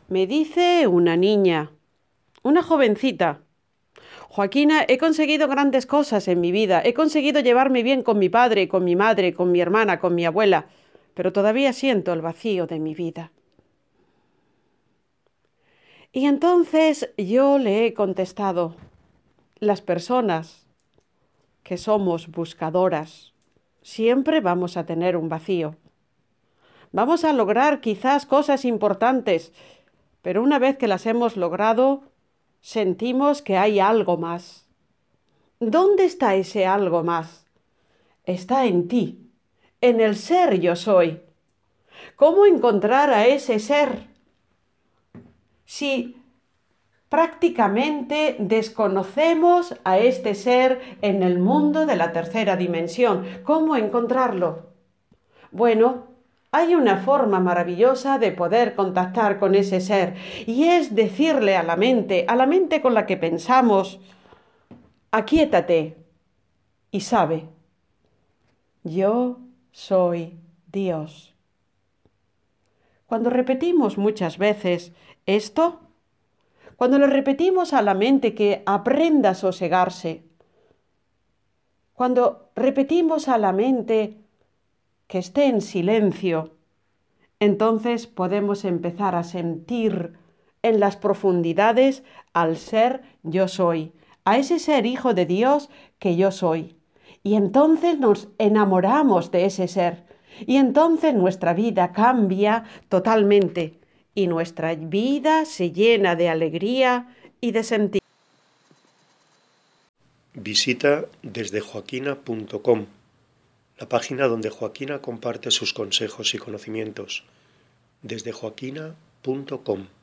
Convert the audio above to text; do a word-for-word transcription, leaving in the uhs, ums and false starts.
Me dice una niña, una jovencita. Joaquina, he conseguido grandes cosas en mi vida. He conseguido llevarme bien con mi padre, con mi madre, con mi hermana, con mi abuela, pero todavía siento el vacío de mi vida. Y entonces yo le he contestado, las personas que somos buscadoras, siempre vamos a tener un vacío. Vamos a lograr quizás cosas importantes, pero una vez que las hemos logrado, sentimos que hay algo más. ¿Dónde está ese algo más? Está en ti, en el ser yo soy. ¿Cómo encontrar a ese ser? Si prácticamente desconocemos a este ser en el mundo de la tercera dimensión, ¿cómo encontrarlo? Bueno, hay una forma maravillosa de poder contactar con ese ser, y es decirle a la mente, a la mente con la que pensamos, aquíétate y sabe, yo soy Dios. Cuando repetimos muchas veces esto, cuando le repetimos a la mente que aprenda a sosegarse, cuando repetimos a la mente que esté en silencio, entonces podemos empezar a sentir en las profundidades al ser yo soy, a ese ser hijo de Dios que yo soy. Y entonces nos enamoramos de ese ser. Y entonces nuestra vida cambia totalmente. Y nuestra vida se llena de alegría y de sentido. Visita desdejoaquina punto com, la página donde Joaquina comparte sus consejos y conocimientos. desdejoaquina punto com